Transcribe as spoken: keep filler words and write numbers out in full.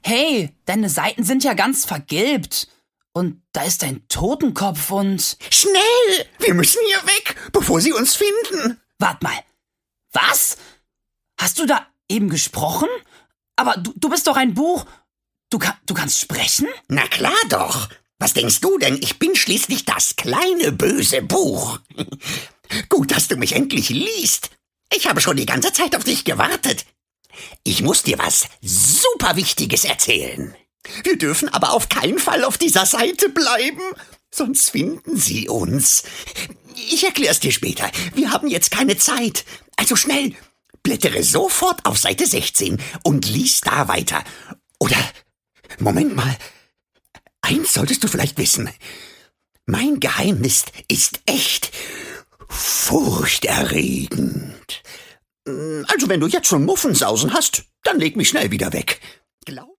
Hey, deine Seiten sind ja ganz vergilbt. Und da ist ein Totenkopf und... Schnell! Wir müssen hier weg, bevor sie uns finden. Wart mal. Was? Hast du da eben gesprochen? Aber du, du bist doch ein Buch. Du, kann, du kannst sprechen? Na klar doch. Was denkst du denn? Ich bin schließlich das kleine böse Buch. Gut, dass du mich endlich liest. Ich habe schon die ganze Zeit auf dich gewartet. Ich muss dir was super Wichtiges erzählen. Wir dürfen aber auf keinen Fall auf dieser Seite bleiben, sonst finden sie uns. Ich erklär's dir später. Wir haben jetzt keine Zeit. Also schnell, blättere sofort auf Seite sechzehn und lies da weiter. Oder, Moment mal, eins solltest du vielleicht wissen. Mein Geheimnis ist echt furchterregend. Also wenn du jetzt schon Muffensausen hast, dann leg mich schnell wieder weg. Glaub